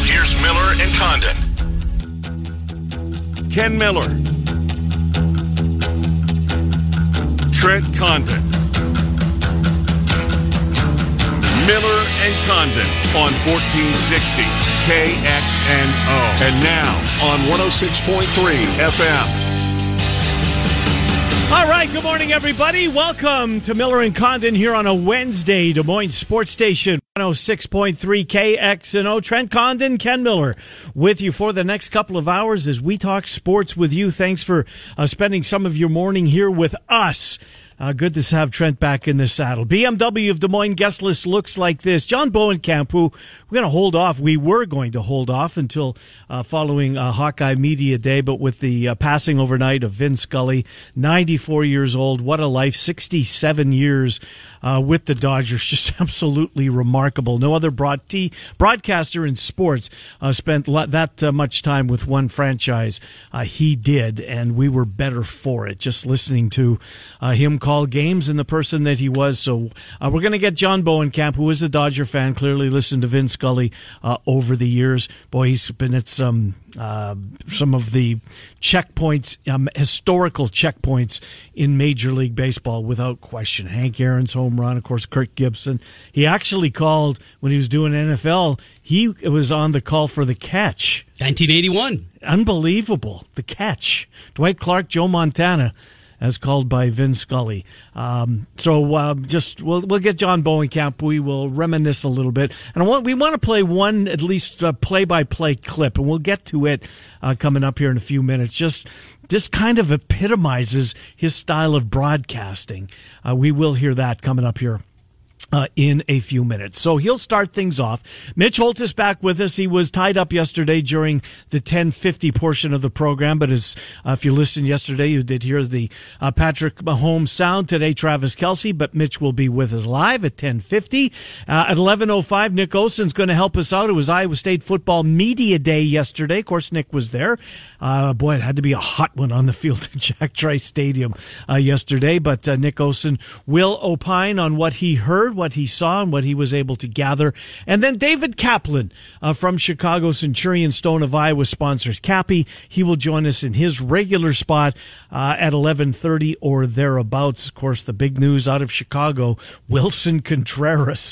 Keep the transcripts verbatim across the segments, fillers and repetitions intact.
Here's Miller and Condon. Ken Miller. Trent Condon. Miller and Condon on fourteen sixty K X N O. And now on one oh six point three F M. All right, good morning, everybody. Welcome to Miller and Condon here on a Wednesday, Des Moines Sports Station, one oh six point three K X N O. Trent Condon, Ken Miller, with you for the next couple of hours as we talk sports with you. Thanks for uh, spending some of your morning here with us. Uh, good to have Trent back in the saddle. B M W of Des Moines guest list looks like this. John Bowenkamp, who we're going to hold off. We were going to hold off until uh, following uh, Hawkeye Media Day, but with the uh, passing overnight of Vin Scully, ninety-four years old. What a life. sixty-seven years uh, with the Dodgers. Just absolutely remarkable. No other broad- t- broadcaster in sports uh, spent lo- that uh, much time with one franchise. Uh, he did, and we were better for it. Just listening to uh, him call games and the person that he was. So uh, we're going to get John Bowenkamp, who is a Dodger fan, clearly listened to Vin Scully uh, over the years. Boy, he's been at some uh, some of the checkpoints, um, historical checkpoints in Major League Baseball, without question. Hank Aaron's home run, of course, Kirk Gibson. He actually called, when he was doing N F L, he was on the call for the catch. nineteen eighty-one. Unbelievable. The catch. Dwight Clark, Joe Montana, as called by Vin Scully. Um, so uh, just we'll we'll get John Bowenkamp. We will reminisce a little bit, and I want we want to play one at least uh, play-by-play clip, and we'll get to it uh, coming up here in a few minutes. Just this kind of epitomizes his style of broadcasting. Uh, we will hear that coming up here Uh, in a few minutes. So he'll start things off. Mitch Holt is back with us. He was tied up yesterday during the ten fifty portion of the program, but as uh, if you listened yesterday, you did hear the uh, Patrick Mahomes sound. Today, Travis Kelce, but Mitch will be with us live at ten fifty. Uh, at eleven oh five, Nick Osen's going to help us out. It was Iowa State Football Media Day yesterday. Of course, Nick was there. Uh, boy, it had to be a hot one on the field at Jack Trice Stadium uh, yesterday, but uh, Nick Osen will opine on what he heard, what he saw, and what he was able to gather. And then David Kaplan uh, from Chicago Centurion Stone of Iowa sponsors Cappy. He will join us in his regular spot uh, at eleven thirty or thereabouts. Of course, the big news out of Chicago, Wilson Contreras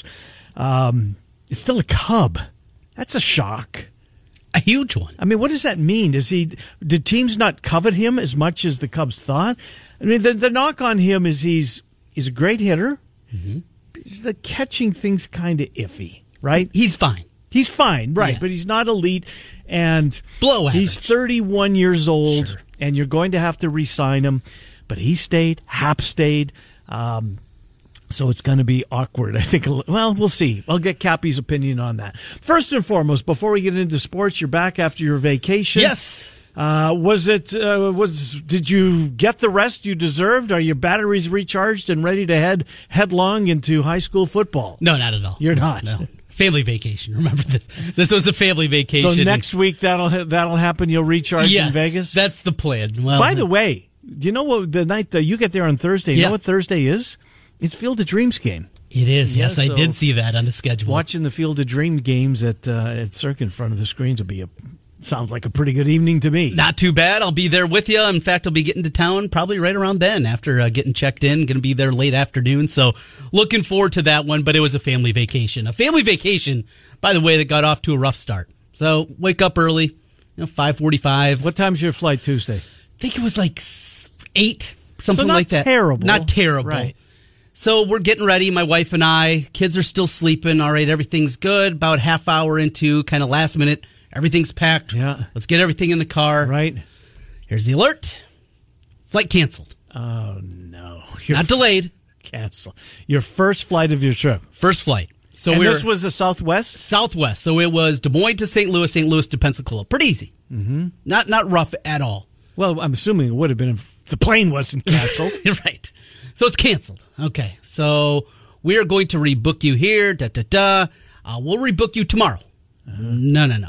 um, is still a Cub. That's a shock. A huge one. I mean, what does that mean? Does he? Did teams not covet him as much as the Cubs thought? I mean, the, the knock on him is he's he's a great hitter. Mm-hmm. The catching thing's kind of iffy, right? He's fine. He's fine, right? Yeah. But he's not elite, and Below average. He's thirty-one years old, Sure. and you're going to have to re-sign him. But he stayed. Hap stayed. Um, So it's going to be awkward, I think. Well, we'll see. I'll get Cappy's opinion on that. First and foremost, before we get into sports, you're back after your vacation. Yes. Uh, was it, uh, was, did you get the rest you deserved? Are your batteries recharged and ready to head headlong into high school football? No, not at all. You're not? No. Family vacation. Remember this. This was a family vacation. So next week that'll, that'll happen. You'll recharge yes, in Vegas? That's the plan. Well, By the way, do you know what the night that you get there on Thursday? You yeah. know what Thursday is? It's Field of Dreams game. It is. Yeah, yes, so I did see that on the schedule. Watching the Field of Dream games at uh, at Cirque in front of the screens will be a sounds like a pretty good evening to me. Not too bad. I'll be there with you. In fact, I'll be getting to town probably right around then after uh, getting checked in. Going to be there late afternoon. So looking forward to that one. But it was a family vacation. A family vacation, by the way, that got off to a rough start. So wake up early, you know, five forty-five. What time's your flight Tuesday? I think it was like eight, something so not like that. Terrible. Not terrible. Right. So we're getting ready, my wife and I. Kids are still sleeping. All right, everything's good. About half hour into, kind of last minute, everything's packed. Yeah. Let's get everything in the car. Right. Here's the alert. Flight canceled. Oh, no. Your Not delayed. Cancel. Your first flight of your trip. First flight. So and we this was a Southwest? Southwest. So it was Des Moines to Saint Louis, Saint Louis to Pensacola. Pretty easy. Mm-hmm. Not not rough at all. Well, I'm assuming it would have been if the plane wasn't canceled. Right. So it's canceled. Okay. So we are going to rebook you here. Da da da. Uh, we'll rebook you tomorrow. Uh-huh. No, no, no.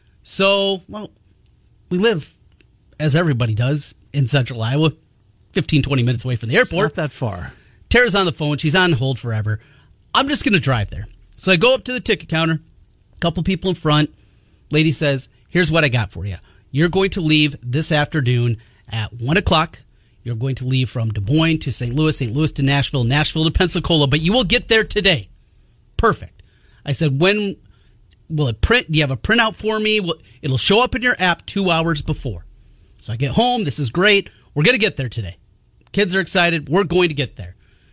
So, well, we live, as everybody does, in central Iowa, fifteen, twenty minutes away from the airport. Not that far. Tara's on the phone. She's on hold forever. I'm just going to drive there. So I go up to the ticket counter, a couple people in front, Lady says, here's what I got for you. You're going to leave this afternoon at one o'clock. You're going to leave from Des Moines to Saint Louis, Saint Louis to Nashville, Nashville to Pensacola, but you will get there today. Perfect. I said, when will it print? Do you have a printout for me? Will, it'll show up in your app two hours before. So I get home. This is great. We're going to get there today. Kids are excited. We're going to get there.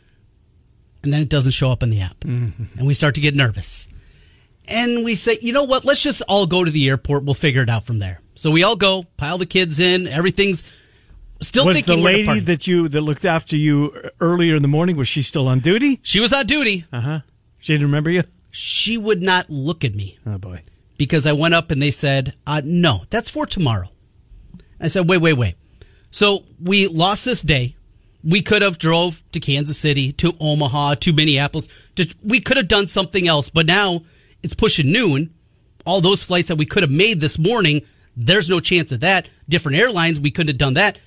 And then it doesn't show up in the app. Mm-hmm. And we start to get nervous. And we say, you know what? Let's just all go to the airport. We'll figure it out from there. So we all go, pile the kids in. Everything's still was thinking the we're lady departing. that you that looked after you earlier in the morning, was she still on duty? She was on duty. Uh-huh. She didn't remember you? She would not look at me. Oh, boy. Because I went up and they said, uh, no, that's for tomorrow. I said, wait, wait, wait. So we lost this day. We could have drove to Kansas City, to Omaha, to Minneapolis. To, we could have done something else, but now it's pushing noon. All those flights that we could have made this morning, there's no chance of that. Different airlines, we couldn't have done that.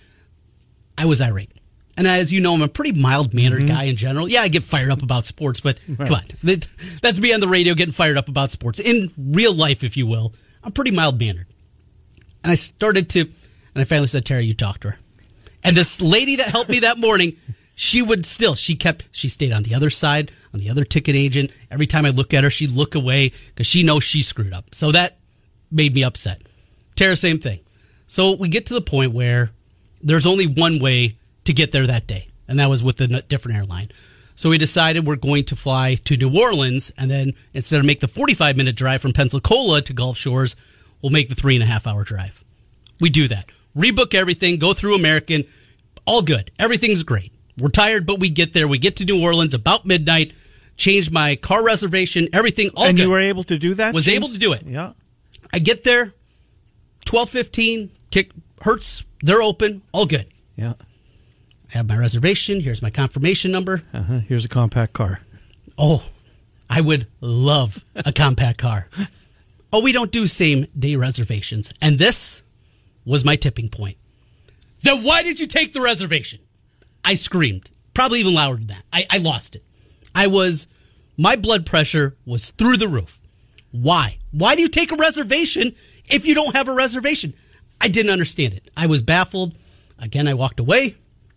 I was irate. And as you know, I'm a pretty mild-mannered mm-hmm. guy in general. Yeah, I get fired up about sports, but right. come on. That's me on the radio getting fired up about sports. In real life, if you will, I'm pretty mild-mannered. And I started to, and I finally said, Tara, you talk to her. And this lady that helped me that morning, she would still, she kept, she stayed on the other side, on the other ticket agent. Every time I look at her, she'd look away because she knows she screwed up. So that made me upset. Tara, same thing. So we get to the point where there's only one way to get there that day, and that was with a different airline. So we decided we're going to fly to New Orleans, and then instead of make the forty-five minute drive from Pensacola to Gulf Shores, we'll make the three and a half hour drive. We do that. Rebook everything, go through American, all good. Everything's great. We're tired, but we get there. We get to New Orleans about midnight, change my car reservation, everything, all and good. And you were able to do that? Was James? able to do it. Yeah. I get there, twelve fifteen, kick, Hertz, they're open, all good. Yeah. I have my reservation. Here's my confirmation number. Uh-huh. Here's a compact car. Oh, I would love a compact car. Oh, we don't do same day reservations. And this was my tipping point. Then why did you take the reservation? I screamed, probably even louder than that. I, I lost it. I was, my blood pressure was through the roof. Why? Why do you take a reservation if you don't have a reservation? I didn't understand it. I was baffled. Again, I walked away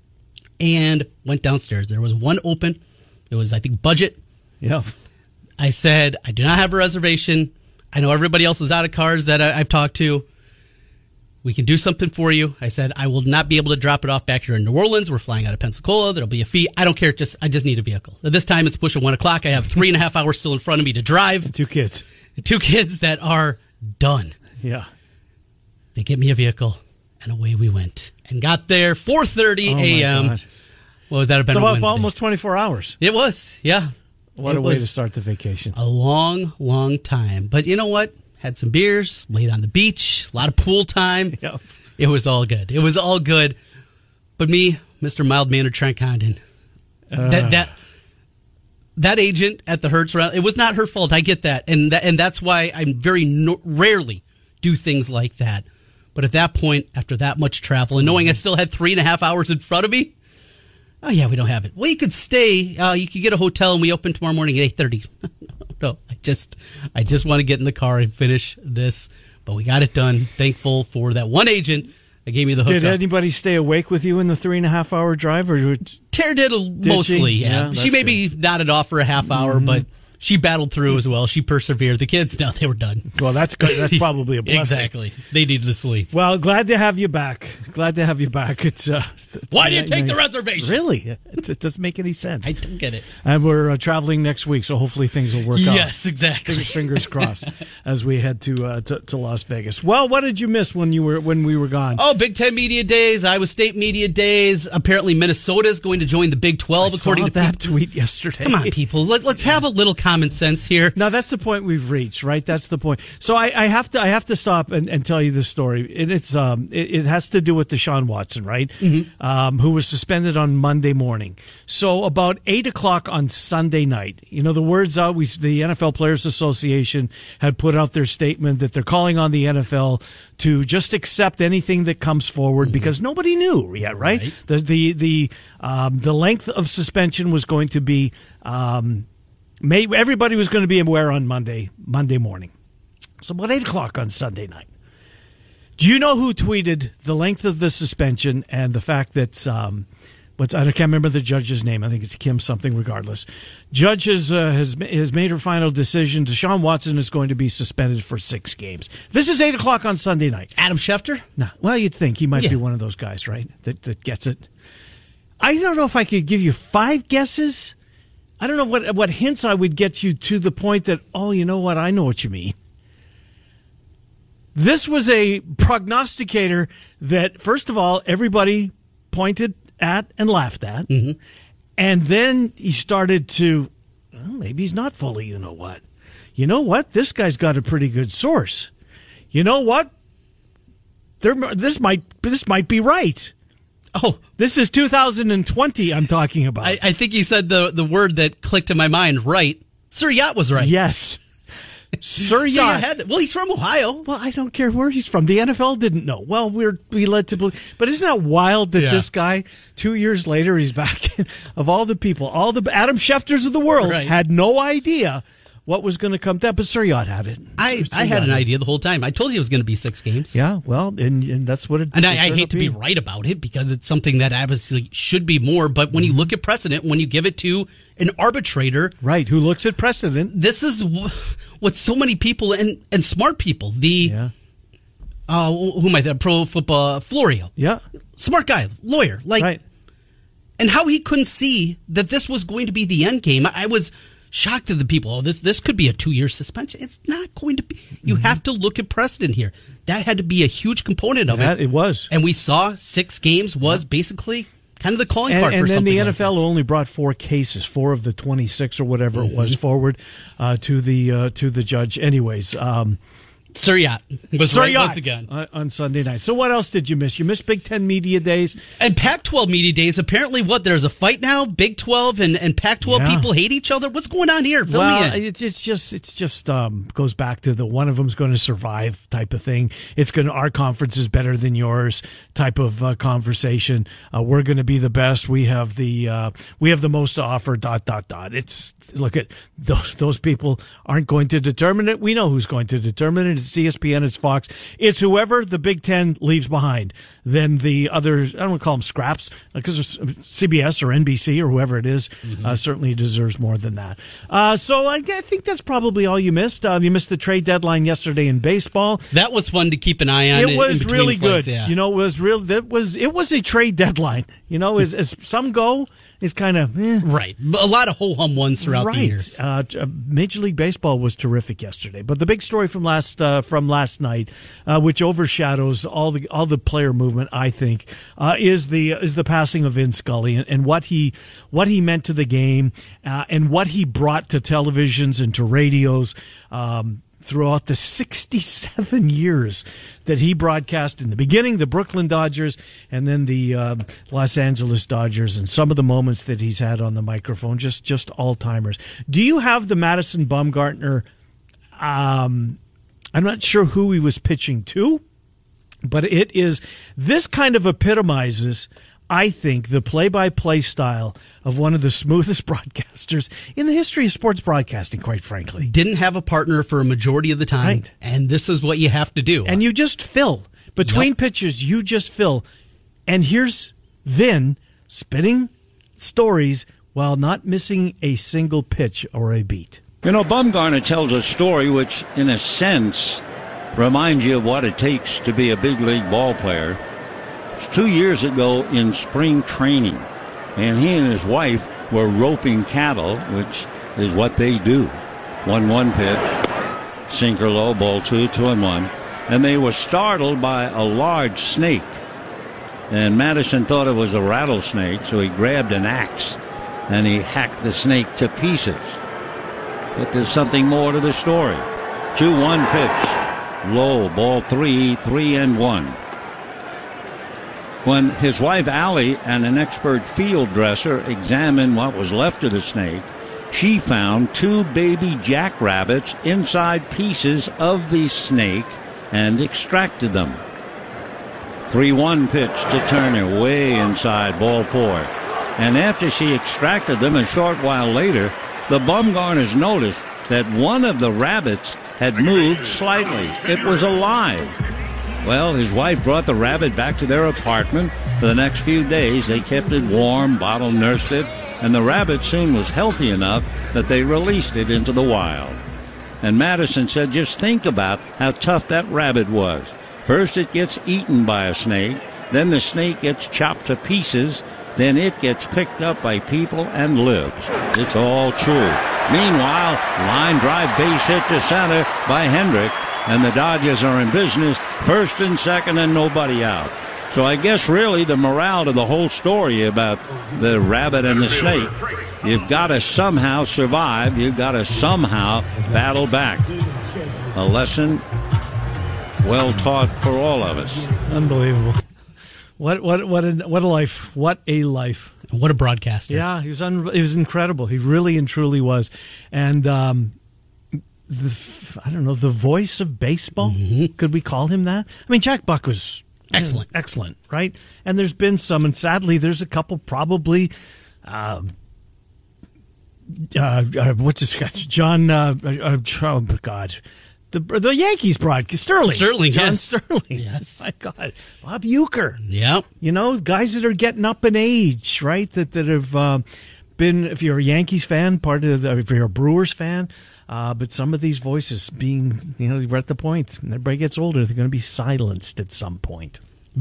and went downstairs. There was one open. It was, I think, budget. Yeah. I said, I do not have a reservation. I know everybody else is out of cars that I, I've talked to. We can do something for you. I said, I will not be able to drop it off back here in New Orleans. We're flying out of Pensacola. There'll be a fee. I don't care. Just I just need a vehicle. At this time, it's pushing one o'clock. I have three and a half hours still in front of me to drive. Two kids. Two kids that are done. Yeah. They get me a vehicle, and away we went. And got there four thirty a.m. Oh What would that have been? So on about Wednesday? almost twenty-four hours. It was, yeah. What it a way to was start the vacation. A long, long time. But you know what? Had some beers, laid on the beach, a lot of pool time. Yep. It was all good. It was all good. But me, Mister Mild-Mannered Trent Condon, Uh. that that that agent at the Hertz round, it was not her fault. I get that, and that, and that's why I very no, rarely do things like that. But at that point, after that much travel, and knowing I still had three and a half hours in front of me, oh yeah, we don't have it. Well, you could stay. Uh, you could get a hotel, and we open tomorrow morning at eight thirty. No, I just, I just want to get in the car and finish this. But we got it done. Thankful for that one agent that gave me the hookup. Did anybody stay awake with you in the three and a half hour drive? Or Tara did, did mostly, she? yeah. yeah she maybe good. nodded off for a half hour, mm-hmm. but she battled through as well. She persevered. The kids, no, they were done. Well, that's good. That's probably a blessing. Exactly. They needed to sleep. Well, glad to have you back. Glad to have you back. It's, uh, it's Why do you take the reservation? Really? It, it doesn't make any sense. I don't get it. And we're uh, traveling next week, so hopefully things will work out. Yes, exactly. Fingers crossed as we head to, uh, to to Las Vegas. Well, what did you miss when you were when we were gone? Oh, Big Ten Media Days, Iowa State Media Days. Apparently, Minnesota is going to join the Big twelve, I according saw to that people. tweet yesterday. Come on, people. Let, let's have a little common sense here. No, that's the point we've reached, right? That's the point. So I, I have to I have to stop and, and tell you this story. And it's um it, it has to do with Deshaun Watson, right? Mm-hmm. Um, who was suspended on Monday morning. So about eight o'clock on Sunday night, you know, the word's out. We the N F L Players Association had put out their statement that they're calling on the N F L to just accept anything that comes forward mm-hmm. because nobody knew yet, right? right. The the the um, the length of suspension was going to be. Um, May, everybody was going to be aware on Monday, Monday morning. So about eight o'clock on Sunday night. Do you know who tweeted the length of the suspension and the fact that, um, what's, I can't remember the judge's name. I think it's Kim something regardless. Judge has, uh, has, has made her final decision. Deshaun Watson is going to be suspended for six games. This is eight o'clock on Sunday night. Adam Schefter? No, well, you'd think he might Yeah. be one of those guys, right, that, that gets it. I don't know if I could give you five guesses. I don't know what what hints I would get you to the point that, oh, you know what, I know what you mean. This was a prognosticator that, first of all, everybody pointed at and laughed at. Mm-hmm. And then he started to, well, maybe he's not fully, you know what. You know what? This guy's got a pretty good source. You know what? There, this might this might be right. Oh, this is two thousand twenty I'm talking about. I, I think he said the, the word that clicked in my mind, right. Sir Yacht was right. Yes. Sir Yacht. had that. Well, he's from Ohio. Well, I don't care where he's from. The N F L didn't know. Well, we're we led to believe. But isn't that wild that Yeah. this guy, two years later, he's back in, of all the people, all the Adam Schefters of the world, Right. had no idea what was going to come down. But Sir Yacht had it. I, Sir I had Yacht an idea the whole time. I told you it was going to be six games. Yeah, well, and, and that's what it And it I, I turned hate out to be being. right about it because it's something that obviously should be more. But when you look at precedent, when you give it to an arbitrator, Right, who looks at precedent. this is wh- what so many people and, and smart people, the, Yeah. uh, who am I, the pro football, Florio, Yeah, smart guy, lawyer, like, right. and how he couldn't see that this was going to be the end game. I, I was shocked at the people. Oh, this this could be a two-year suspension. It's not going to be. You Mm-hmm. have to look at precedent here. That had to be a huge component of That, it. it was. And we saw six games was basically kind of the calling And, card and for then something the like N F L this. only brought four cases, four of the twenty-six or whatever it Mm-hmm. was, forward uh, to the uh, to the judge. Anyways, um, Sir Yacht was Sir right Yacht once again. uh, on Sunday night. So what else did you miss? You missed Big Ten Media Days. And Pac twelve media days, apparently what, there's a fight now? Big twelve and, and Pac twelve Yeah. people hate each other? What's going on here? Fill well, me in. it's it's just it's just um, goes back to the one of them's going to survive type of thing. It's going to our conference is better than yours type of uh, conversation. Uh, we're going to be the best. We have the uh, we have the most to offer. Dot dot dot. It's look at those those people aren't going to determine it. We know who's going to determine it. It's E S P N. It's Fox. It's whoever the Big Ten leaves behind. Then the other, I don't want to call them scraps, because C B S or N B C or whoever it is mm-hmm. uh, certainly deserves more than that. Uh, so I, I think that's probably all you missed. Uh, you missed the trade deadline yesterday in baseball. That was fun to keep an eye on. It in- was in between really flights, good. yeah. You know, it was real. That was it was a trade deadline. You know, as, as some go, is kind of eh. Right. A lot of ho-hum ones throughout right. the years. Uh, Major League Baseball was terrific yesterday, but the big story from last uh, from last night, uh, which overshadows all the all the player movement, I think, uh, is the is the passing of Vin Scully and, and what he what he meant to the game uh, and what he brought to televisions and to radios. Um, throughout the sixty-seven years that he broadcast in the beginning, the Brooklyn Dodgers, and then the uh, Los Angeles Dodgers, and some of the moments that he's had on the microphone, just just all-timers. Do you have the Madison Bumgarner? Um, I'm not sure who he was pitching to, but it is, this kind of epitomizes, I think, the play-by-play style of one of the smoothest broadcasters in the history of sports broadcasting, quite frankly. Didn't have a partner for a majority of the time, Right. and this is what you have to do. And you just fill. Between Yep. pitches, you just fill. And here's Vin spitting stories while not missing a single pitch or a beat. You know, Bumgarner tells a story which, in a sense, reminds you of what it takes to be a big league ball player. It's two years ago in spring training, and he and his wife were roping cattle, which is what they do. One one pitch, sinker low, ball two, two and one, and they were startled by a large snake. And Madison thought it was a rattlesnake, so he grabbed an axe and he hacked the snake to pieces. But there's something more to the story. two one pitch, low, ball three, three and one. When his wife Allie and an expert field dresser examined what was left of the snake, she found two baby jackrabbits inside pieces of the snake and extracted them. three one pitch to Turner, way inside, ball four. And after she extracted them, a short while later, the Bumgarners noticed that one of the rabbits had moved slightly. It was alive. Well, his wife brought the rabbit back to their apartment. For the next few days, they kept it warm, bottle nursed it, and the rabbit soon was healthy enough that they released it into the wild. And Madison said, just think about how tough that rabbit was. First it gets eaten by a snake, then the snake gets chopped to pieces, then it gets picked up by people and lives. It's all true. Meanwhile, line drive base hit to center by Hendrick, and the Dodgers are in business, first and second and nobody out. So I guess really the morale to the whole story about the rabbit and the snake, you've got to somehow survive. You've got to somehow battle back. A lesson well taught for all of us. Unbelievable. What what what a, what a life. What a life. What a broadcaster. Yeah, he was un, he was incredible. He really and truly was. And um, the, I don't know, the voice of baseball, mm-hmm. could we call him that? I mean, Jack Buck was excellent. Yeah, excellent, right? And there's been some, and sadly, there's a couple probably, uh, uh, uh, what's his guy? John, uh, uh, oh, God. The the Yankees broadcast, Sterling. Sterling, John yes. Sterling. Yes. My God. Bob Uecker. Yep. You know, guys that are getting up in age, right? That, that have uh, been, if you're a Yankees fan, part of the, if you're a Brewers fan, Uh, but some of these voices being, you know, we're at the point. When everybody gets older, they're going to be silenced at some point.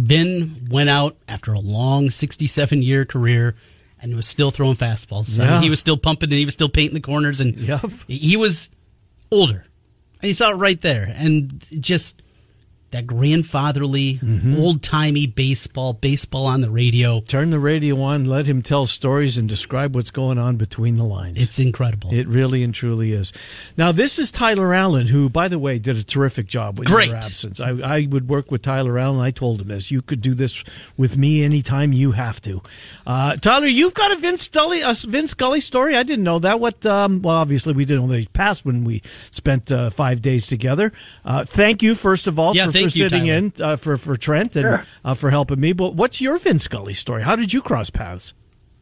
Vin went out after a long sixty-seven year career and was still throwing fastballs. Yeah. I mean, he was still pumping and he was still painting the corners. And yep. he was older. And you saw it right there. And just that grandfatherly, mm-hmm. old-timey baseball, baseball on the radio. Turn the radio on, let him tell stories and describe what's going on between the lines. It's incredible. It really and truly is. Now, this is Tyler Allen, who, by the way, did a terrific job with Great. your absence. I, I would work with Tyler Allen. I told him this. You could do this with me anytime you have to. Uh, Tyler, you've got a Vince Scully, a Vince Scully story. I didn't know that. What? Um, well, obviously, we didn't know that he passed when we spent uh, five days together. Uh, thank you, first of all, yeah, for, thank for you, sitting Tyler. in uh, for, for Trent and Yeah. uh, for helping me. But what's your Vince Scully story? How did you cross paths?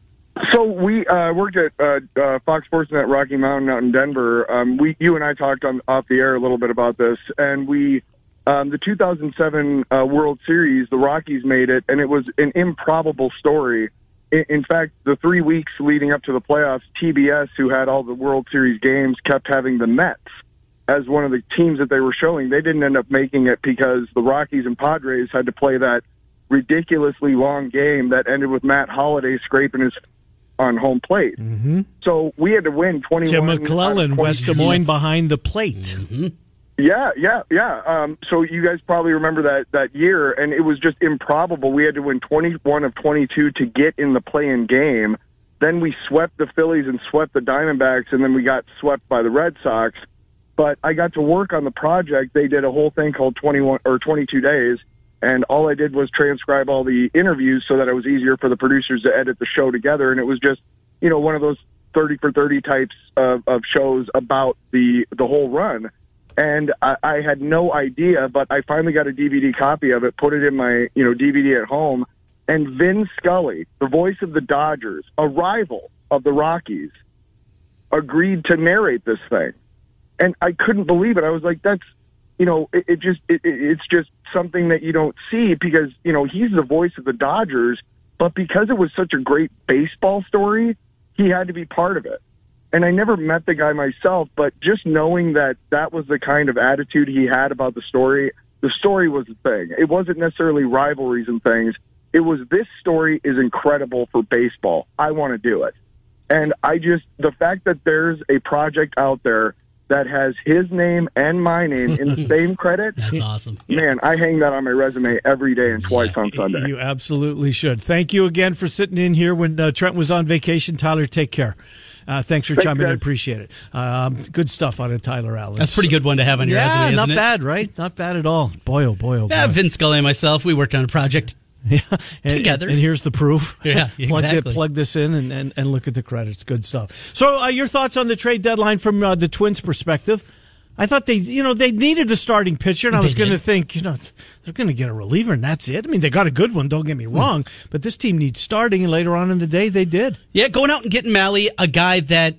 So we uh, worked at uh, uh, Fox Sports Net Rocky Mountain out in Denver. Um, we, you and I talked on off the air a little bit about this, and we, um, the two thousand seven uh, World Series, the Rockies made it, and it was an improbable story. In, in fact, the three weeks leading up to the playoffs, T B S, who had all the World Series games, kept having the Mets as one of the teams that they were showing. They didn't end up making it because the Rockies and Padres had to play that ridiculously long game that ended with Matt Holliday scraping his on home plate. Mm-hmm. So we had to win twenty-one. Tim McClellan, West Des Moines yes. behind the plate. Mm-hmm. Yeah, yeah, yeah. Um, so you guys probably remember that, that year, and it was just improbable. We had to win twenty-one of twenty-two to get in the play-in game. Then we swept the Phillies and swept the Diamondbacks, and then we got swept by the Red Sox. But I got to work on the project. They did a whole thing called twenty-one or twenty-two days, and all I did was transcribe all the interviews so that it was easier for the producers to edit the show together. And it was just, you know, one of those thirty for thirty types of, of shows about the the whole run. And I, I had no idea, but I finally got a D V D copy of it, put it in my, you know, D V D at home, and Vin Scully, the voice of the Dodgers, a rival of the Rockies, agreed to narrate this thing. And I couldn't believe it. I was like, that's, you know, it, it just, it, it's just something that you don't see because, you know, he's the voice of the Dodgers, but because it was such a great baseball story, he had to be part of it. And I never met the guy myself, but just knowing that that was the kind of attitude he had about the story, the story was the thing. It wasn't necessarily rivalries and things. It was, this story is incredible for baseball. I want to do it. And I just, the fact that there's a project out there that has his name and my name in the same credit. That's awesome. Man, I hang that on my resume every day and twice on Sunday. You absolutely should. Thank you again for sitting in here when uh, Trent was on vacation. Tyler, take care. Uh, thanks for Thanks, chiming in. guys. Appreciate it. Um, good stuff out of Tyler Allen. That's a pretty good one to have on your yeah, resume, isn't not it? bad, right? Not bad at all. Boy, oh boy, oh boy. Yeah, Vince Scully and myself, we worked on a project Yeah, and, together. And, and here's the proof. Yeah, plug, exactly. it, plug this in and, and, and look at the credits. Good stuff. So, uh, your thoughts on the trade deadline from uh, the Twins' perspective? I thought they, you know, they needed a starting pitcher, and I They was going to did. think, you know, they're going to get a reliever, and that's it. I mean, they got a good one. Don't get me wrong, mm. but this team needs starting, and later on in the day, they did. Yeah, going out and getting Malley, a guy that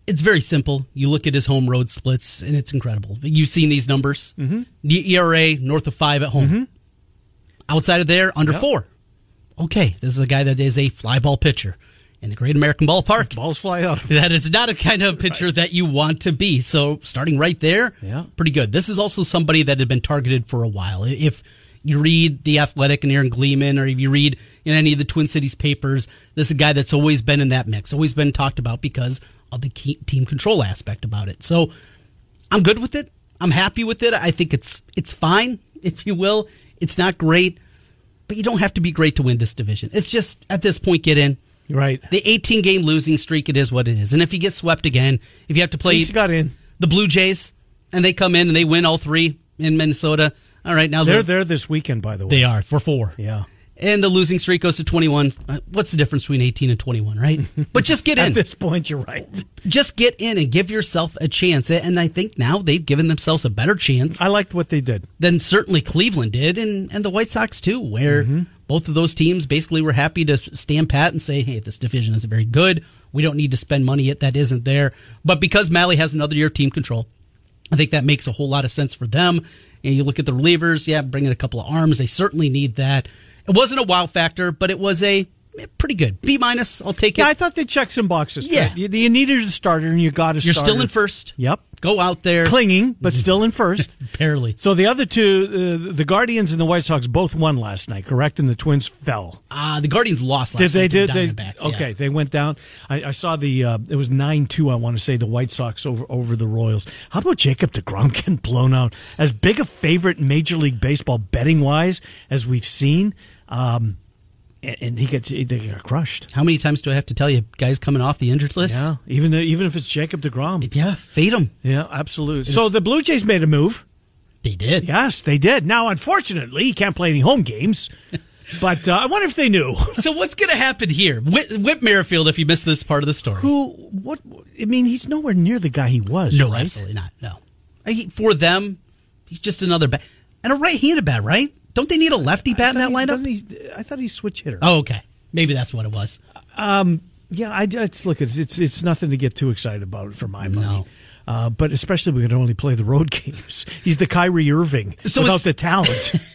It's very simple. You look at his home road splits, and it's incredible. You've seen these numbers. Mm-hmm. The E R A north of five at home. Mm-hmm. Outside of there, under yep. four. Okay, this is a guy that is a fly ball pitcher in the Great American Ballpark. Balls fly out. That is not a kind of pitcher right. that you want to be. So starting right there, yeah. pretty good. This is also somebody that had been targeted for a while. If you read The Athletic and Aaron Gleeman, or if you read in any of the Twin Cities papers, this is a guy that's always been in that mix, always been talked about because of the key team control aspect about it. So I'm good with it. I'm happy with it. I think it's it's fine, if you will. It's not great, but you don't have to be great to win this division. It's just, at this point, get in. Right. The eighteen-game losing streak, it is what it is. And if you get swept again, if you have to play you got in. the Blue Jays, and they come in and they win all three in Minnesota, all right, now they're they're there this weekend, by the way. They are, for four. Yeah. And the losing streak goes to twenty-one. What's the difference between eighteen and twenty-one, right? But just get in. At this point, you're right. Just get in and give yourself a chance. And I think now they've given themselves a better chance. I liked what they did. Than certainly Cleveland did, and, and the White Sox too, where mm-hmm. both of those teams basically were happy to stand pat and say, hey, this division isn't very good. We don't need to spend money yet. That isn't there. But because Mahle has another year of team control, I think that makes a whole lot of sense for them. And you look at the relievers, yeah, bring in a couple of arms. They certainly need that. It wasn't a wow factor, but it was a pretty good B minus. I'll take it. Yeah, I thought they checked some boxes. Yeah, right? you, you needed a starter, and you got a You're starter. still in first. Yep. Go out there, clinging, but still in first. Barely. So the other two, uh, the Guardians and the White Sox, both won last night, correct? And the Twins fell. Uh, the Guardians lost last did they, night. Did the they? Diamondbacks, Okay, yeah. they went down. I, I saw the. Uh, it was nine two. I want to say the White Sox over over the Royals. How about Jacob deGrom getting blown out? As big a favorite in Major League Baseball betting wise as we've seen. Um, And he gets they got crushed. How many times do I have to tell you, guys coming off the injured list? Yeah, even even if it's Jacob deGrom. Yeah, fade him. Yeah, absolutely. So the Blue Jays made a move. They did. Yes, they did. Now, unfortunately, he can't play any home games. But uh, I wonder if they knew. So what's going to happen here? Whit, Whit Merrifield, if you missed this part of the story. Who, what, I mean, he's nowhere near the guy he was, No, right? absolutely not. No. I, for them, he's just another bat. And a right-handed bat, right? Don't they need a lefty bat in that he, lineup? He, I thought he's switch hitter. Oh, okay. Maybe that's what it was. Um, yeah, I just look at it. It's it's nothing to get too excited about for my money. No. Uh, but especially we can only play the road games. He's the Kyrie Irving so without is, the talent.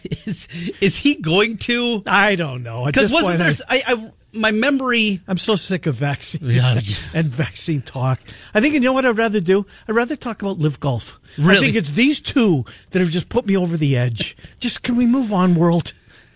is, is he going to? I don't know. Because wasn't there? I, I my memory. I'm so sick of vaccine and vaccine talk. I think you know what I'd rather do. I'd rather talk about live golf. Really? I think it's these two that have just put me over the edge. Just can we move on, world?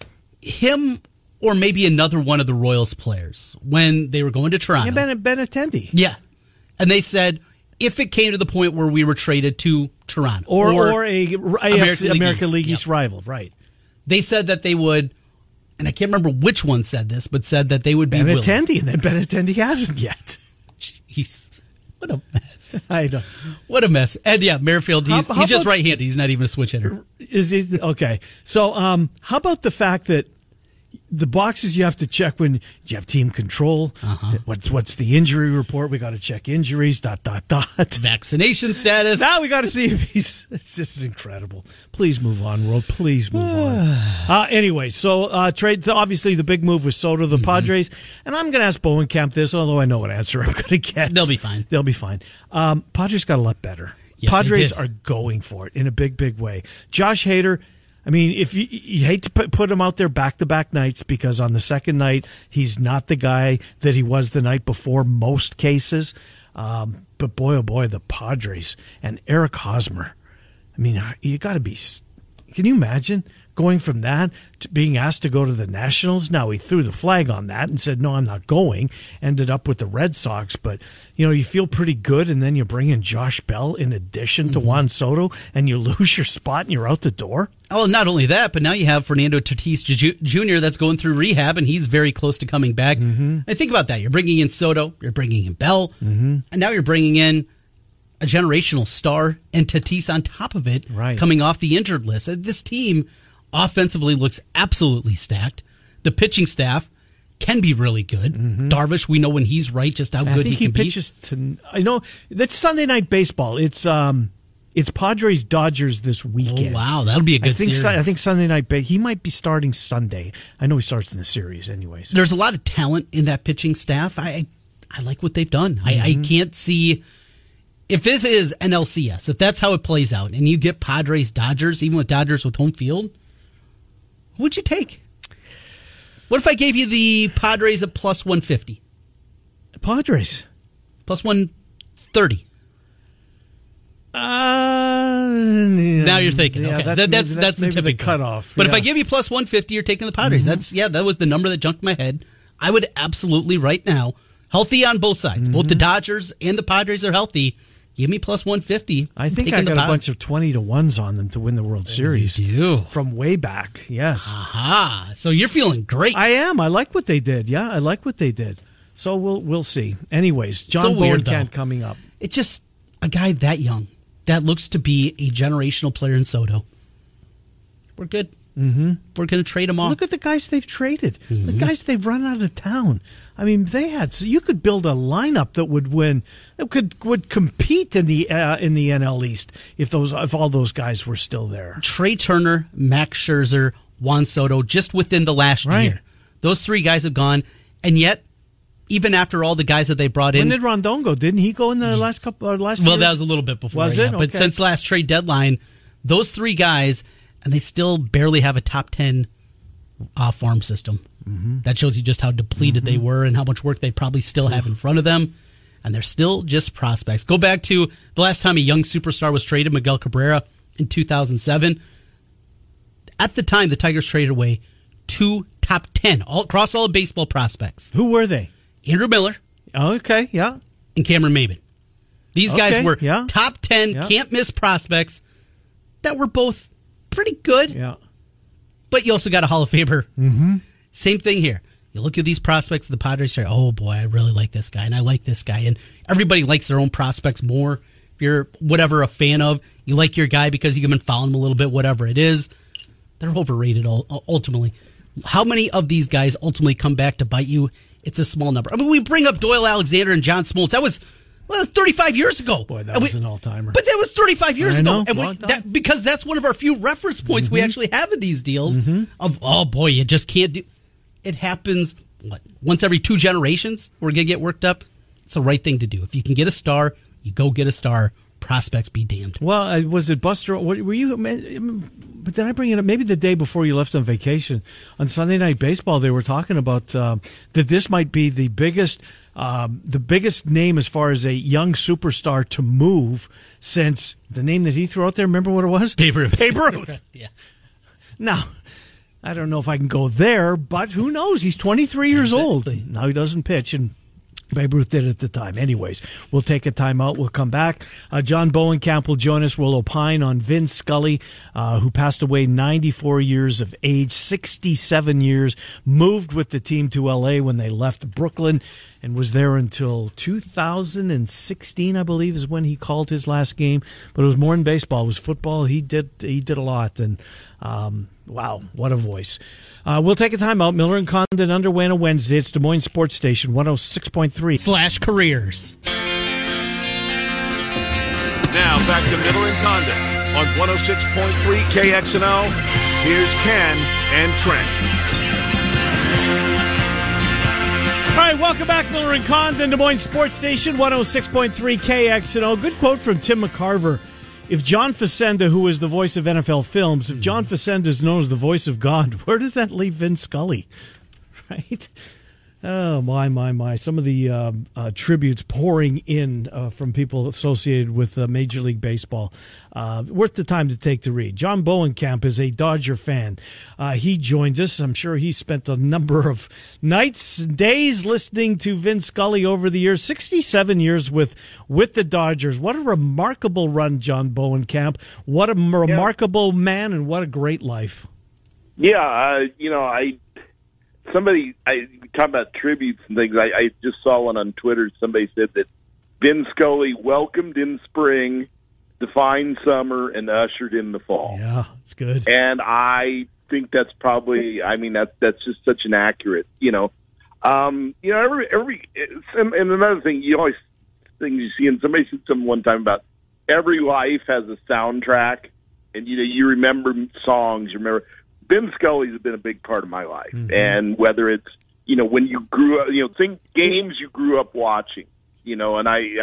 Him. Or maybe another one of the Royals players when they were going to Toronto. Yeah, Ben, Ben Attendee. Yeah. And they said, if it came to the point where we were traded to Toronto. Or, or, or a, a American, League, American League East yep. rival, right. They said that they would, and I can't remember which one said this, but said that they would Ben be willing. Attendee, and then Ben Attendee hasn't yet. Jeez. What a mess. I know. What a mess. And yeah, Merrifield, he's, how, how he's just about, right-handed. He's not even a switch hitter. Is he? Okay. So um, how about the fact that the boxes you have to check when you have team control. Uh-huh. What's what's the injury report? We got to check injuries. Dot dot dot. Vaccination status. Now we got to see if he's. It's just incredible. Please move on, world. Please move on. Uh, anyway, so uh, trade. So obviously, the big move was Soto, the mm-hmm. Padres, and I'm going to ask Bowenkamp this, although I know what answer I'm going to get. They'll be fine. They'll be fine. Um, Padres got a lot better. Yes, Padres are going for it in a big, big way. Josh Hader. I mean, if you, you hate to put, put him out there back-to-back nights because on the second night, he's not the guy that he was the night before most cases. Um, but boy, oh boy, the Padres and Eric Hosmer. I mean, you got to be – can you imagine going from that to being asked to go to the Nationals? Now, he threw the flag on that and said, no, I'm not going. Ended up with the Red Sox. But, you know, you feel pretty good, and then you bring in Josh Bell in addition to mm-hmm. Juan Soto, and you lose your spot and you're out the door. Oh, not only that, but now you have Fernando Tatis Junior that's going through rehab, and he's very close to coming back. Mm-hmm. And think about that. You're bringing in Soto, you're bringing in Bell, mm-hmm. and now you're bringing in a generational star and Tatis on top of it, right. coming off the injured list. This team offensively looks absolutely stacked. The pitching staff can be really good. Mm-hmm. Darvish, we know when he's right just how I good think he can he pitches be. To, I know that's Sunday Night Baseball. It's um, it's Padres Dodgers this weekend. Oh, wow, that'll be a good I think series. I think Sunday Night Baseball. He might be starting Sunday. I know he starts in the series, anyways. There's a lot of talent in that pitching staff. I I like what they've done. Mm-hmm. I, I can't see if this is N L C S, if that's how it plays out, and you get Padres, Dodgers, even with Dodgers with home field, who would you take? What if I gave you the Padres at plus one fifty? Padres. Plus one thirty. Uh, now you're thinking, yeah, okay, that's, that, that's, maybe, that's the maybe tipping the cutoff. But yeah. if I give you plus one fifty, you're taking the Padres. Mm-hmm. That's yeah, that was the number that jumped my head. I would absolutely right now, healthy on both sides. Mm-hmm. Both the Dodgers and the Padres are healthy. Give me plus one fifty. I think I got a bunch of twenty to ones on them to win the World Series. You do. From way back, yes. Aha. So you're feeling great. I am. I like what they did. Yeah, I like what they did. So we'll we'll see. Anyways, John so weird, Bowenkamp coming up. It's just a guy that young that looks to be a generational player in Soto. We're good. Mm-hmm. We're going to trade him off. Look at the guys they've traded. Mm-hmm. The guys they've run out of town. I mean, they had. So you could build a lineup that would win. That could would compete in the uh, in the N L East if those if all those guys were still there. Trey Turner, Max Scherzer, Juan Soto, just within the last right. year, those three guys have gone, and yet. Even after all the guys that they brought in, when did Rondon go? Didn't he go in the last couple? Or last well, years? that was a little bit before. Was yeah. it? Okay. But since last trade deadline, those three guys, and they still barely have a top ten uh, farm system. Mm-hmm. That shows you just how depleted mm-hmm. they were and how much work they probably still have in front of them. And they're still just prospects. Go back to the last time a young superstar was traded, Miguel Cabrera, in two thousand seven. At the time, the Tigers traded away two top ten all across all of baseball prospects. Who were they? Andrew Miller. Oh, okay, yeah. And Cameron Maybin. These okay, guys were yeah. top ten, yeah. can't miss prospects that were both pretty good. Yeah. But you also got a Hall of Famer. Mm-hmm. Same thing here. You look at these prospects, the Padres say, oh boy, I really like this guy, and I like this guy. And everybody likes their own prospects more. If you're whatever a fan of, you like your guy because you've been following him a little bit, whatever it is. They're overrated ultimately. How many of these guys ultimately come back to bite you? It's a small number. I mean, we bring up Doyle Alexander and John Smoltz. That was well, thirty-five years ago. Boy, that was we, an all-timer. But that was thirty-five years I ago. know, And we, that, because that's one of our few reference points mm-hmm. we actually have in these deals mm-hmm. of, oh, boy, you just can't do... It happens, what, once every two generations we're going to get worked up? It's the right thing to do. If you can get a star, you go get a star. Prospects be damned. Well, uh, was it Buster? What, were you... But did I bring it up? Maybe the day before you left on vacation on Sunday Night Baseball, they were talking about uh, that this might be the biggest, um, the biggest name as far as a young superstar to move since the name that he threw out there. Remember what it was? Babe Ruth. Babe Ruth. Yeah. Now, I don't know if I can go there, but who knows? He's twenty-three years exactly. old now. He doesn't pitch and. Babe Ruth did at the time. Anyways, we'll take a timeout. We'll come back. Uh, John Bowenkamp will join us. We'll opine on Vin Scully, uh, who passed away ninety-four years of age, sixty-seven years, moved with the team to L A when they left Brooklyn and was there until two thousand sixteen, I believe, is when he called his last game. But it was more than baseball. It was football. He did he did a lot. And um, wow, what a voice. Uh, we'll take a time out. Miller and Condon underwent a Wednesday. It's Des Moines Sports Station one oh six point three. Slash careers. Now back to Miller and Condon on one oh six point three K X N O. Here's Ken and Trent. All right, welcome back, Miller and Condon, Des Moines Sports Station one oh six point three K X N O. Good quote from Tim McCarver. If John Facenda, who is the voice of N F L Films, if John Facenda is known as the voice of God, where does that leave Vin Scully? Right? Oh, my, my, my. Some of the uh, uh, tributes pouring in uh, from people associated with uh, Major League Baseball. Uh, worth the time to take to read. John Bowenkamp is a Dodger fan. Uh, he joins us. I'm sure he spent a number of nights, days listening to Vin Scully over the years. sixty-seven years with, with the Dodgers. What a remarkable run, John Bowenkamp. What a yeah. remarkable man and what a great life. Yeah, uh, you know, I... Somebody, I talk about tributes and things. I, I just saw one on Twitter. Somebody said that Vin Scully welcomed in spring, defined summer, and ushered in the fall. Yeah, it's good. And I think that's probably, I mean, that's that's just such an accurate, you know. Um, you know, every every and, and another thing, you always things you see, and somebody said something one time about every life has a soundtrack, and you know, you remember songs, you remember. Vin Scully's been a big part of my life, mm-hmm. and whether it's, you know, when you grew up, you know, think games you grew up watching, you know, and I, I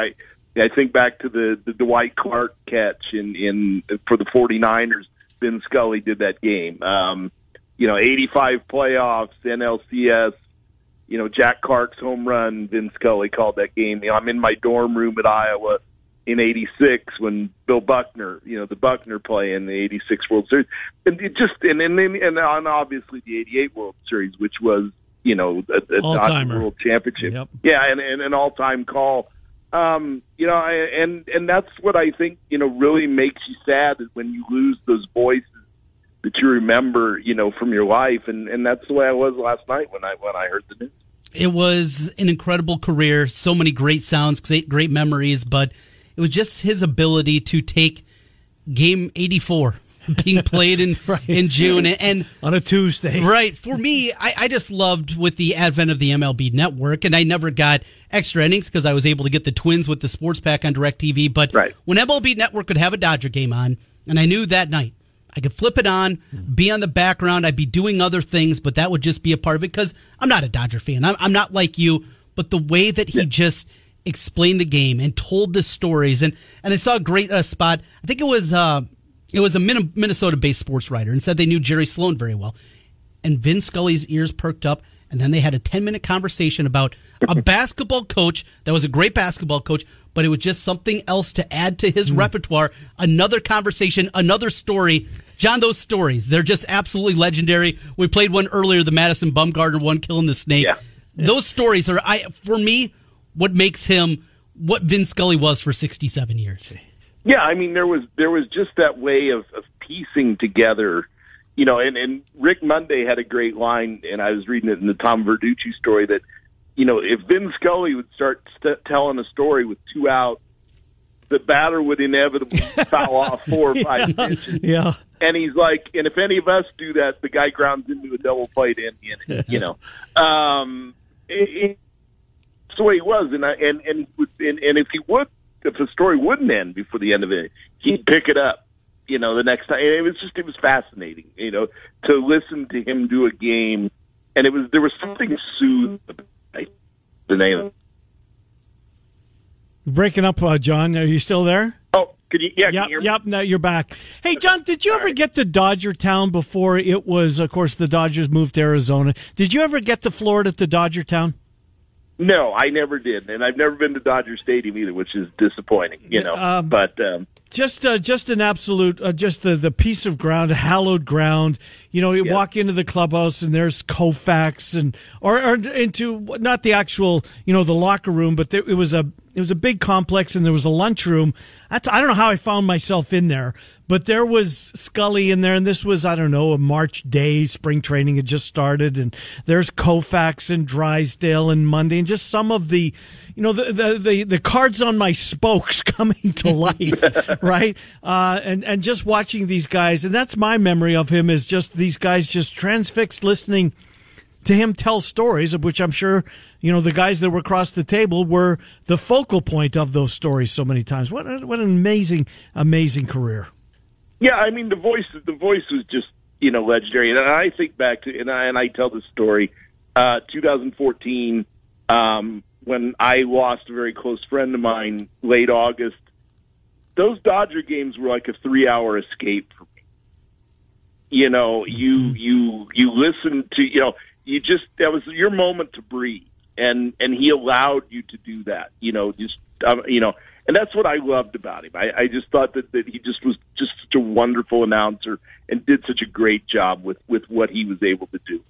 I think back to the, the Dwight Clark catch in, in for the 49ers. Vin Scully did that game. Um, you know, eighty-five playoffs, N L C S, you know, Jack Clark's home run, Vin Scully called that game. You know, I'm in my dorm room at Iowa in eighty-six when Bill Buckner, you know, the Buckner play in the eighty-six World Series. And it just, and and, and obviously the eighty-eight World Series, which was, you know, a, a all-timer. World Championship. Yep. Yeah, and, and an all-time call. Um, you know, I, and and that's what I think, you know, really makes you sad is when you lose those voices that you remember, you know, from your life, and, and that's the way I was last night when I when I heard the news. It was an incredible career, so many great sounds, great, great memories, but it was just his ability to take Game eighty-four being played in right. in June and, and on a Tuesday. Right. For me, I, I just loved with the advent of the M L B Network, and I never got extra innings because I was able to get the Twins with the Sports Pack on DirecTV. But right. when M L B Network would have a Dodger game on, and I knew that night I could flip it on, be on the background, I'd be doing other things, but that would just be a part of it because I'm not a Dodger fan. I'm, I'm not like you, but the way that he yeah. just explained the game and told the stories, and, and I saw a great uh, spot. I think it was uh, it was a Minnesota-based sports writer, and said they knew Jerry Sloan very well. And Vin Scully's ears perked up, and then they had a ten-minute conversation about a basketball coach that was a great basketball coach, but it was just something else to add to his mm. repertoire. Another conversation, another story. John, those stories, they're just absolutely legendary. We played one earlier, the Madison Bumgarner one, Killing the Snake. Yeah. Those stories are, I for me, what makes him what Vin Scully was for sixty-seven years. Yeah, I mean, there was there was just that way of, of piecing together, you know, and, and Rick Monday had a great line, and I was reading it in the Tom Verducci story, that, you know, if Vin Scully would start st- telling a story with two outs, the batter would inevitably foul off four or five yeah. pitches. Yeah. And he's like, and if any of us do that, the guy grounds into a double play to end the inning, you know. Um, it, it, that's the way he was, and I, and and, and and if he would, if the story wouldn't end before the end of it, he'd pick it up, you know, the next time. And it was just, it was fascinating, you know, to listen to him do a game, and it was there was something soothing about the name of it. Breaking up, uh, John. Are you still there? Oh, could you? Yeah, yep, can you hear me? yep. No, you're back. Hey, John, did you ever get to Dodger Town before it was? Of course, the Dodgers moved to Arizona. Did you ever get to Florida to Dodger Town? No, I never did, and I've never been to Dodger Stadium either, which is disappointing. You know, um, but. Um, Just, uh, just an absolute, uh, just the, the piece of ground, hallowed ground. You know, you yeah. walk into the clubhouse and there's Koufax and, or, or into not the actual, you know, the locker room, but there, it was a, it was a big complex and there was a lunchroom. That's, I don't know how I found myself in there, but there was Scully in there, and this was, I don't know, a March day. Spring training had just started, and there's Koufax and Drysdale and Monday, and just some of the, you know, the the the, the cards on my spokes coming to life, right? Uh, and and just watching these guys, and that's my memory of him, is just these guys just transfixed listening to him tell stories, of which I'm sure, you know, the guys that were across the table were the focal point of those stories so many times. What a, what an amazing, amazing career. Yeah, I mean, the voice the voice was just, you know, legendary. And I think back to, and I, and I tell this story, uh, two thousand fourteen, um, when I lost a very close friend of mine late August. Those Dodger games were like a three-hour escape for me. You know, you you you listen to, you know, you just, that was your moment to breathe, and and he allowed you to do that. You know, just um, you know. And that's what I loved about him. I, I just thought that, that he just was just such a wonderful announcer and did such a great job with, with what he was able to do.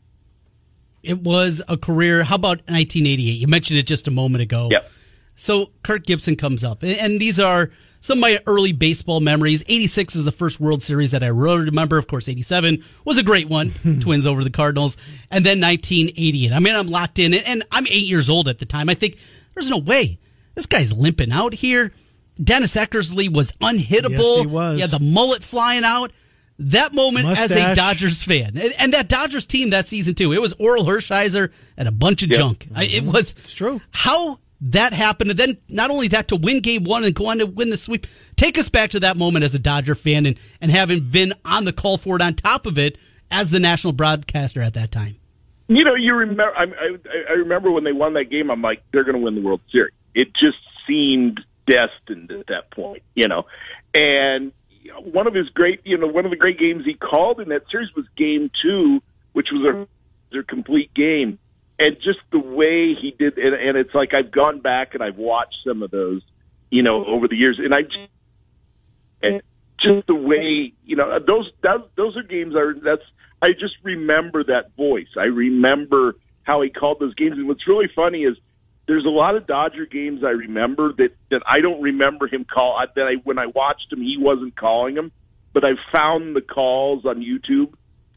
It was a career. How about nineteen eighty-eight? You mentioned it just a moment ago. Yep. So Kirk Gibson comes up, and these are some of my early baseball memories. eighty-six is the first World Series that I really remember. Of course, eighty-seven was a great one. Twins over the Cardinals. And then nineteen eighty-eight. I mean, I'm locked in, and I'm eight years old at the time. I think there's no way. This guy's limping out here. Dennis Eckersley was unhittable. Yes, he was. He had the mullet flying out. That moment Mustache. as a Dodgers fan. And, and that Dodgers team that season, too. It was Oral Hershiser and a bunch of yep. junk. I, it was. It's true. How that happened. And then not only that, to win game one and go on to win the sweep. Take us back to that moment as a Dodger fan, and, and having Vin on the call for it on top of it as the national broadcaster at that time. You know, you remember. I, I, I remember when they won that game. I'm like, they're going to win the World Series. It just seemed destined at that point, you know. And you know, one of his great, you know, one of the great games he called in that series was Game Two, which was a, their complete game. And just the way he did, and, and it's like I've gone back and I've watched some of those, you know, over the years, and I just, and just the way, you know, those that, those are games are that's I just remember that voice. I remember how he called those games, and what's really funny is there's a lot of Dodger games I remember that, that I don't remember him call. That I when I watched him, he wasn't calling them, but I found the calls on YouTube,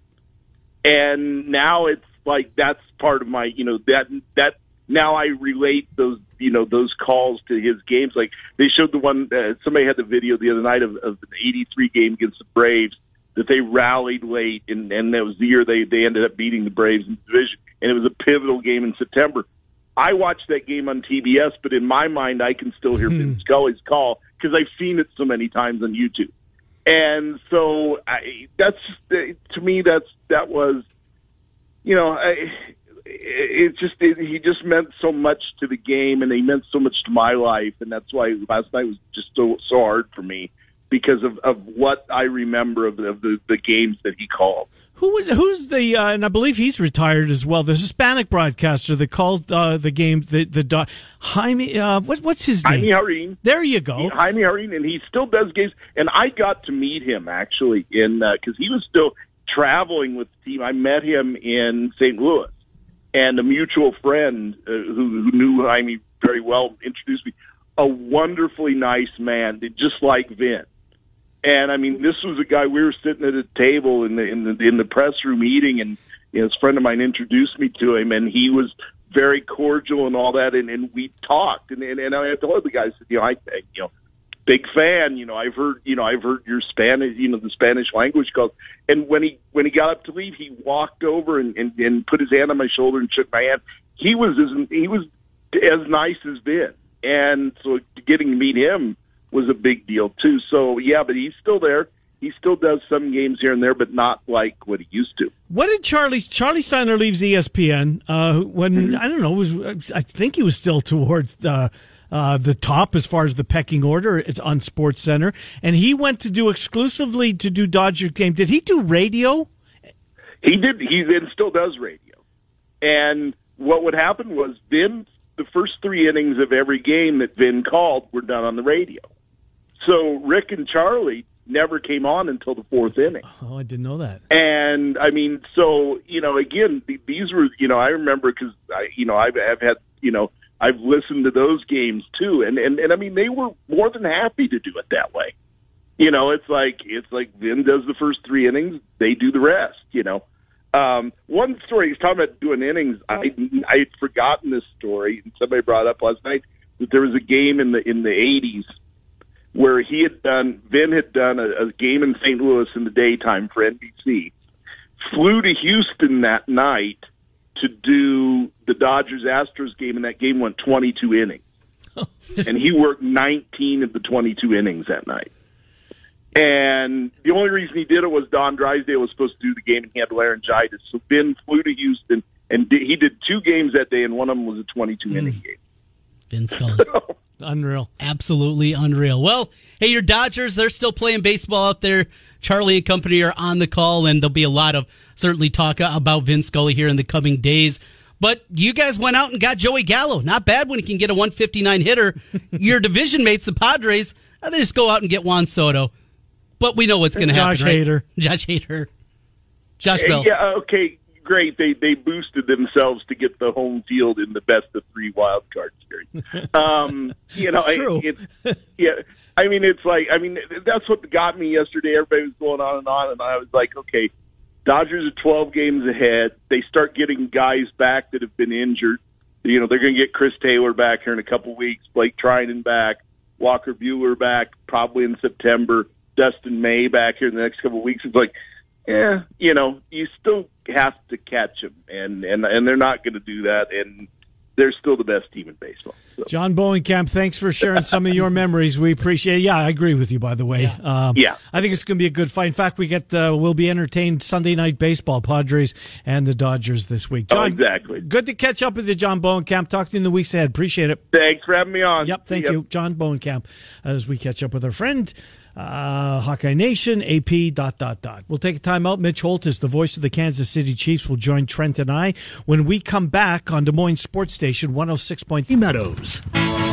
and now it's like that's part of my, you know, that that now I relate those, you know, those calls to his games. Like they showed the one, uh, somebody had the video the other night of, of the eighty-three game against the Braves that they rallied late, and, and that was the year they, they ended up beating the Braves in the division, and it was a pivotal game in September. I watched that game on T B S, but in my mind, I can still hear hmm. Vin Scully's call because I've seen it so many times on YouTube. And so I, that's, to me, that's, that was, you know, I, it just it, he just meant so much to the game, and he meant so much to my life, and that's why last night was just so so hard for me because of, of what I remember of, the, of the, the games that he called. Who was who's the uh, and I believe he's retired as well. The Hispanic broadcaster that calls uh, the game the the Jaime uh, what, what's his name? Jaime Jarrín. There you go, he, Jaime Jarrín, and he still does games. And I got to meet him actually in because uh, he was still traveling with the team. I met him in Saint Louis, and a mutual friend uh, who, who knew Jaime very well introduced me. A wonderfully nice man, just like Vin. And I mean, this was a guy. We were sitting at a table in the in the in the press room eating, and you know, his friend of mine introduced me to him, and he was very cordial and all that, and, and we talked. And, and and I told the guy, I said, you know, I you know. big fan, you know, I've heard, you know, I've heard your Spanish, you know, the Spanish language calls. And when he, when he got up to leave, he walked over and, and, and put his hand on my shoulder and shook my hand. He was as, he was as nice as Vin. And so getting to meet him was a big deal too. So yeah, but he's still there. He still does some games here and there, but not like what he used to. What did Charlie, Charlie Steiner leaves E S P N, uh, when, mm-hmm. I don't know, was, I think he was still towards, uh, Uh, the top as far as the pecking order. It's on Sports Center, and he went to do exclusively to do Dodger game. Did he do radio? He did. He then still does radio. And what would happen was Vin, the first three innings of every game that Vin called were done on the radio. So Rick and Charlie never came on until the fourth inning. Oh, I didn't know that. And I mean, so you know, again, these were, you know, I remember because I, you know, I've, I've had, you know. I've listened to those games too, and, and and I mean they were more than happy to do it that way. You know, it's like it's like Vin does the first three innings, they do the rest. You know, um, one story he's talking about doing innings. I I had forgotten this story, and somebody brought it up last night that there was a game in the in the eighties where he had done Vin had done a, a game in Saint Louis in the daytime for N B C, flew to Houston that night to do the Dodgers-Astros game, and that game went twenty-two innings. And he worked nineteen of the twenty-two innings that night. And the only reason he did it was Don Drysdale was supposed to do the game, and he had laryngitis. So Vin flew to Houston, and did, he did two games that day, and one of them was a twenty-two inning mm. game. Vin Scully. So, unreal. Absolutely unreal. Well, hey, your Dodgers, they're still playing baseball out there. Charlie and company are on the call, and there'll be a lot of certainly talk about Vin Scully here in the coming days. But you guys went out and got Joey Gallo. Not bad when he can get a one fifty-nine hitter. Your division mates, the Padres, they just go out and get Juan Soto. But we know what's going to happen, Josh right? Hader. Josh Hader. Josh Bell. Yeah, okay, great. They they boosted themselves to get the home field in the best of three wild card series. Um, you know, true. It, it, yeah. I mean, it's like, I mean, that's what got me yesterday. Everybody was going on and on, and I was like, okay, Dodgers are twelve games ahead. They start getting guys back that have been injured. You know, they're going to get Chris Taylor back here in a couple weeks, Blake Trinan back, Walker Buehler back probably in September, Dustin May back here in the next couple of weeks. It's like, yeah, you know, you still have to catch them, and, and, and they're not going to do that. And they're still the best team in baseball. So. John Bowenkamp, thanks for sharing some of your memories. We appreciate it. Yeah, I agree with you, by the way. Yeah. Um, yeah. I think it's going to be a good fight. In fact, we get uh, we'll be entertained Sunday Night Baseball, Padres and the Dodgers this week. John, oh, exactly. Good to catch up with you, John Bowenkamp. Talk to you in the weeks ahead. Appreciate it. Thanks for having me on. Yep, thank yep. you. John Bowenkamp, as we catch up with our friend, uh, Hawkeye Nation, A P, dot, dot, dot. We'll take a time out. Mitch Holthus, the voice of the Kansas City Chiefs, will join Trent and I when we come back on Des Moines Sports Station one oh six point three Meadows.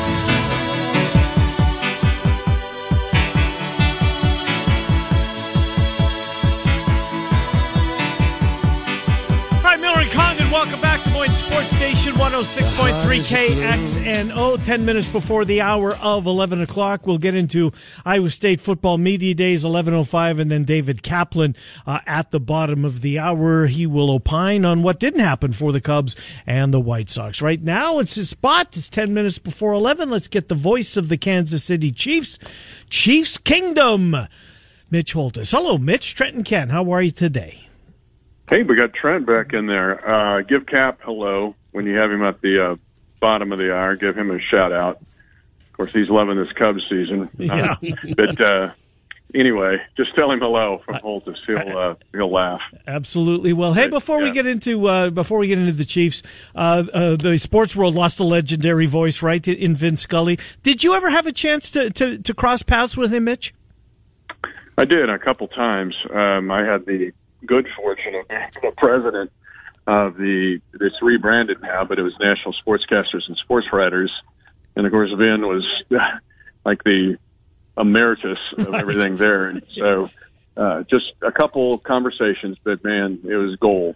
Miller and Condon, welcome back to Des Moines Sports Station one oh six point three K X N O. Ten minutes before the hour of eleven o'clock. We'll get into Iowa State Football Media Days, eleven oh five, and then David Kaplan uh, at the bottom of the hour. He will opine on what didn't happen for the Cubs and the White Sox. Right now, it's his spot. It's ten minutes before eleven. Let's get the voice of the Kansas City Chiefs, Chiefs Kingdom, Mitch Holthus. Hello, Mitch. Trent and Ken, how are you today? Hey, we got Trent back in there. Uh, give Cap hello when you have him at the uh, bottom of the hour. Give him a shout out. Of course, he's loving this Cubs season. Yeah. Uh, but uh, anyway, just tell him hello from Holthus. He'll uh, he'll laugh. Absolutely. Well, hey, before yeah. we get into uh, before we get into the Chiefs, uh, uh, the sports world lost a legendary voice, right, in Vince Scully. Did you ever have a chance to to, to cross paths with him, Mitch? I did a couple times. Um, I had the good fortune of being the president of the, it's rebranded now, but it was National Sportscasters and Sports Writers. And of course, Vin was like the emeritus of right. everything there. And so uh, just a couple conversations, but man, it was gold.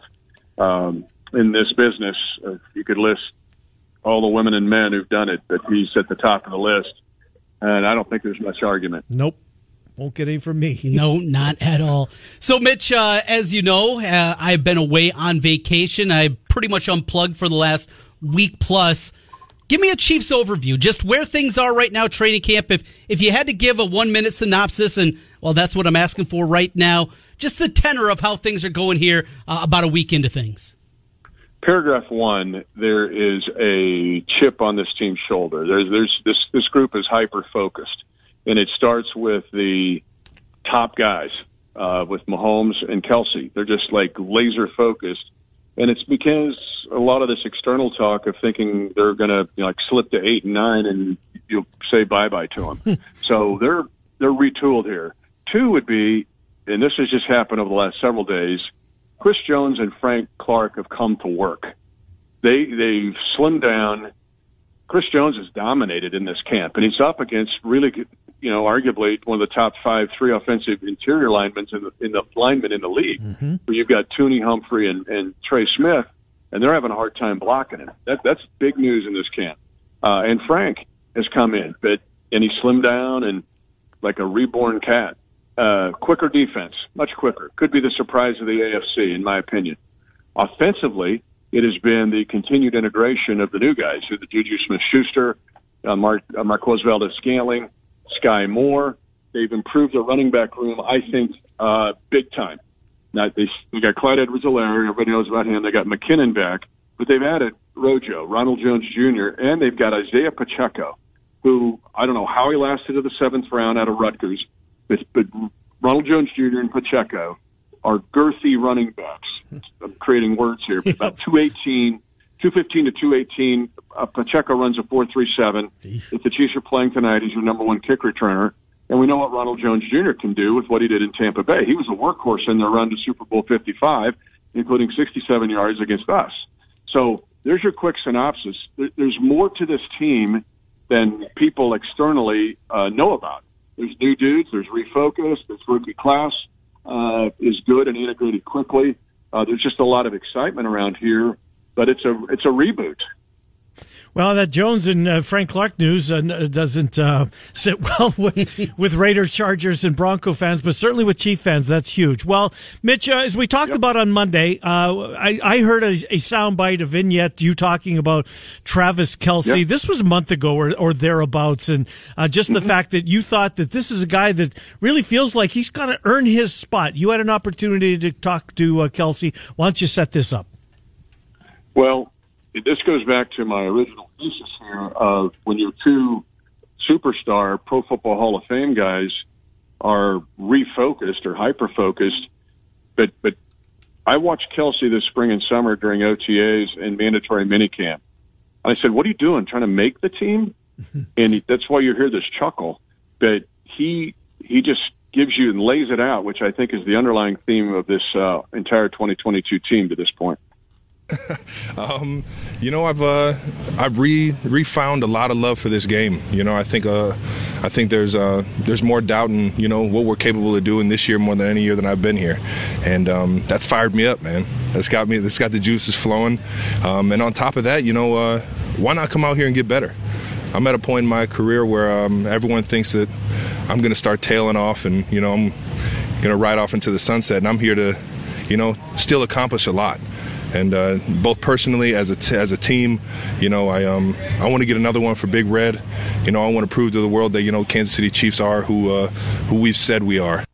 Um, in this business, uh, you could list all the women and men who've done it, but he's at the top of the list. And I don't think there's much argument. Nope. Won't get any from me. No, not at all. So, Mitch, uh, as you know, uh, I've been away on vacation. I pretty much unplugged for the last week plus. Give me a Chiefs overview, just where things are right now, training camp. If if you had to give a one-minute synopsis, and, well, that's what I'm asking for right now, just the tenor of how things are going here uh, about a week into things. Paragraph one, there is a chip on this team's shoulder. There's, there's this, this group is hyper-focused. And it starts with the top guys, uh, with Mahomes and Kelsey. They're just like laser focused. And it's because a lot of this external talk of thinking they're going to, you know, like slip to eight and nine and you'll say bye-bye to them. So they're, they're retooled here. Two would be, and this has just happened over the last several days, Chris Jones and Frank Clark have come to work. They, they've slimmed down. Chris Jones has dominated in this camp, and he's up against really good, you know, arguably one of the top five, three offensive interior linemen in the, in the linemen in the league. Mm-hmm. Where you've got Tooney, Humphrey, and, and Trey Smith, and they're having a hard time blocking him. That, that's big news in this camp. Uh, and Frank has come in, but and he slimmed down and like a reborn cat. Uh, quicker defense, much quicker. Could be the surprise of the A F C, in my opinion. Offensively, it has been the continued integration of the new guys, the Juju Smith-Schuster, uh, Mar- uh, Marquez Valdes-Scantling, Sky Moore. They've improved the running back room, I think, uh, big time. Now, they, they got Clyde Edwards-Helaire. Everybody knows about him. They got McKinnon back. But they've added Rojo, Ronald Jones Junior, and they've got Isaiah Pacheco, who I don't know how he lasted to the seventh round out of Rutgers. But, but Ronald Jones Junior and Pacheco are girthy running backs. I'm creating words here. But about two eighteen, two fifteen to two eighteen. Uh, Pacheco runs a four three seven. If the Chiefs are playing tonight, he's your number one kick returner. And we know what Ronald Jones Junior can do with what he did in Tampa Bay. He was a workhorse in their run to Super Bowl fifty-five, including sixty-seven yards against us. So there's your quick synopsis. There's more to this team than people externally uh, know about. There's new dudes. There's refocus. This rookie class uh, is good and integrated quickly. Uh, there's just a lot of excitement around here, but it's a it's a reboot. Well, that Jones and uh, Frank Clark news uh, doesn't uh, sit well with with Raiders, Chargers, and Bronco fans, but certainly with Chief fans, that's huge. Well, Mitch, uh, as we talked yep. about on Monday, uh, I, I heard a, a soundbite, a vignette, you talking about Travis Kelce. Yep. This was a month ago or, or thereabouts, and uh, just the mm-hmm. fact that you thought that this is a guy that really feels like he's got to earn his spot. You had an opportunity to talk to uh, Kelce. Why don't you set this up? Well, this goes back to my original thesis here of when your two superstar Pro Football Hall of Fame guys are refocused or hyper-focused. But, but I watched Kelsey this spring and summer during O T As and mandatory minicamp. I said, what are you doing, trying to make the team? And he, that's why you hear this chuckle. But he he just gives you and lays it out, which I think is the underlying theme of this uh, entire twenty twenty-two team to this point. um, you know, I've uh, I've re refound a lot of love for this game. You know, I think uh, I think there's uh, there's more doubt in you know what we're capable of doing this year more than any year that I've been here, and um, that's fired me up, man. That's got me. That's got the juices flowing, um, and on top of that, you know, uh, why not come out here and get better? I'm at a point in my career where um, everyone thinks that I'm going to start tailing off, and you know I'm going to ride off into the sunset, and I'm here to, you know, still accomplish a lot. And uh, both personally, as a t- as a team, you know, I um I want to get another one for Big Red. You know, I want to prove to the world that you know Kansas City Chiefs are who uh, who we've said we are.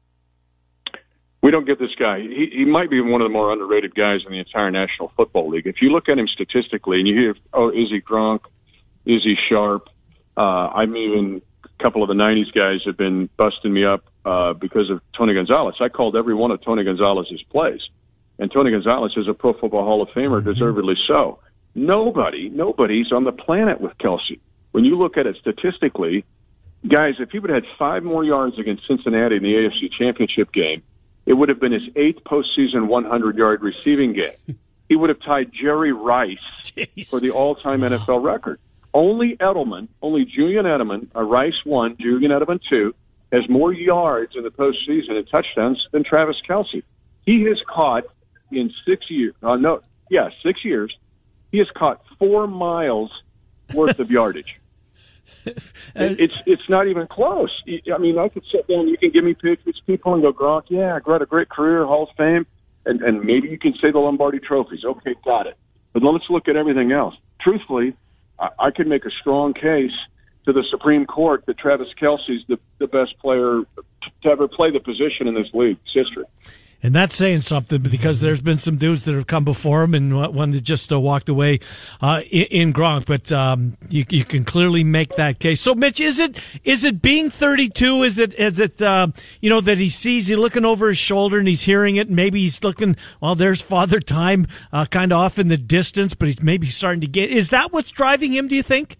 We don't get this guy. He, he might be one of the more underrated guys in the entire National Football League. If you look at him statistically, and you hear, oh, is he Gronk? Is he sharp? Uh, I'm even a couple of the nineties guys have been busting me up uh, because of Tony Gonzalez. I called every one of Tony Gonzalez's plays. And Tony Gonzalez is a Pro Football Hall of Famer, deservedly so. Nobody, nobody's on the planet with Kelsey. When you look at it statistically, guys, if he would have had five more yards against Cincinnati in the A F C Championship game, it would have been his eighth postseason hundred-yard receiving game. He would have tied Jerry Rice Jeez. for the all-time wow. N F L record. Only Edelman, only Julian Edelman, a Rice one, Julian Edelman two, has more yards in the postseason and touchdowns than Travis Kelce. He has caught in six years, uh, no, yeah, six years, he has caught four miles worth of yardage. it, it's it's not even close. I mean, I could sit down, you can give me Patriots people and go, Gronk, yeah, I had a great career, Hall of Fame, and, and maybe you can say the Lombardi trophies. Okay, got it. But let's look at everything else. Truthfully, I, I could make a strong case to the Supreme Court that Travis Kelce's the, the best player to ever play the position in this league. It's history. And that's saying something because there's been some dudes that have come before him and one that just uh, walked away uh, in, in Gronk. But um, you, you can clearly make that case. So, Mitch, is it is it being thirty-two? Is it is it uh, you know that he sees he looking over his shoulder and he's hearing it? And maybe he's looking. Well, there's Father Time uh, kind of off in the distance, but he's maybe starting to get. Is that what's driving him? Do you think?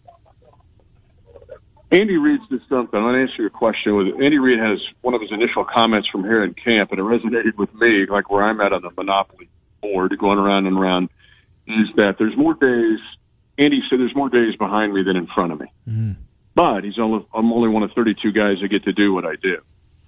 Andy Reid's did something. I'm going to answer your question. With Andy Reid has one of his initial comments from here in camp, and it resonated with me, like where I'm at on the Monopoly board, going around and around, is that there's more days. Andy said there's more days behind me than in front of me. Mm. But he's only, I'm only one of thirty-two guys that get to do what I do.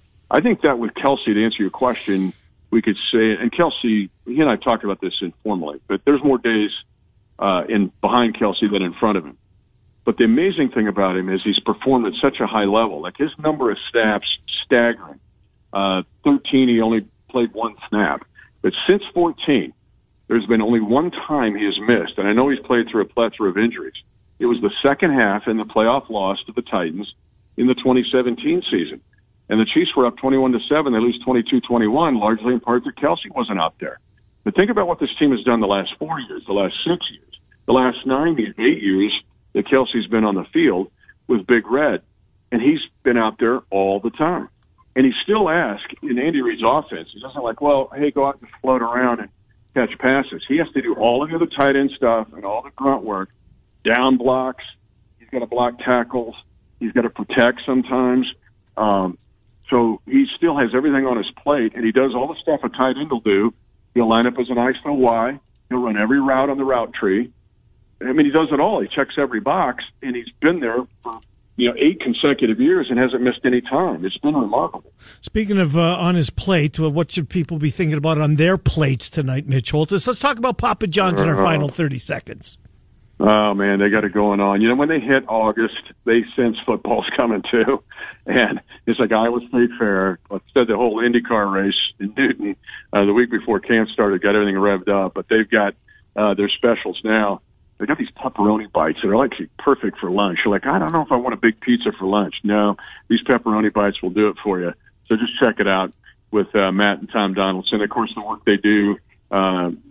I think that with Kelsey, to answer your question, we could say, and Kelsey, he and I talked about this informally, but there's more days uh, in behind Kelsey than in front of him. But the amazing thing about him is he's performed at such a high level. Like his number of snaps, staggering. Uh, thirteen, he only played one snap. But since fourteen, there's been only one time he has missed. And I know he's played through a plethora of injuries. It was the second half in the playoff loss to the Titans in the twenty seventeen season. And the Chiefs were up twenty-one to seven. They lose twenty-two twenty-one, largely in part that Kelsey wasn't out there. But think about what this team has done the last four years, the last six years, the last nine, eight years that Kelsey's been on the field with Big Red, and he's been out there all the time. And he still asks in Andy Reid's offense, he doesn't like, well, hey, go out and float around and catch passes. He has to do all of the other tight end stuff and all the grunt work, down blocks. He's got to block tackles. He's got to protect sometimes. Um, so he still has everything on his plate, and he does all the stuff a tight end will do. He'll line up as an I S O Y. He'll run every route on the route tree. I mean, he does it all. He checks every box, and he's been there for, you know, eight consecutive years and hasn't missed any time. It's been remarkable. Speaking of uh, on his plate, well, what should people be thinking about on their plates tonight, Mitch Holthus? Let's talk about Papa John's in our uh, final thirty seconds. Oh, man, they got it going on. You know, when they hit August, they sense football's coming, too. And it's like Iowa State Fair. I said the whole IndyCar race in Newton uh, the week before camp started, got everything revved up. But they've got uh, their specials now. They got these pepperoni bites that are like perfect for lunch. You're like, I don't know if I want a big pizza for lunch. No, these pepperoni bites will do it for you. So just check it out with uh, Matt and Tom Donaldson. Of course, the work they do uh,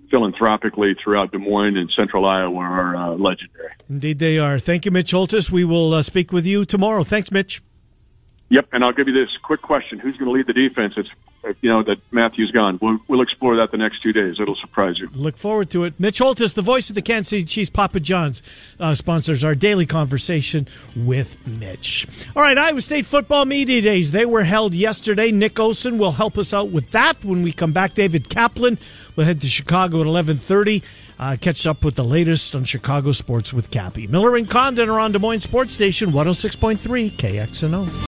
philanthropically throughout Des Moines and Central Iowa are uh, legendary. Indeed, they are. Thank you, Mitch Holtis. We will uh, speak with you tomorrow. Thanks, Mitch. Yep, and I'll give you this quick question: who's going to lead the defense? It's you know that Matthew's gone. We'll, we'll explore that the next two days. It'll surprise you. Look forward to it. Mitch Holtis, the voice of the Kansas City Chiefs, Papa John's, uh, sponsors our daily conversation with Mitch. All right, Iowa State football media days. They were held yesterday. Nick Osen will help us out with that when we come back. David Kaplan will head to Chicago at eleven thirty. Uh, catch up with the latest on Chicago sports with Cappy. Miller and Condon are on Des Moines Sports Station one oh six point three K X N O.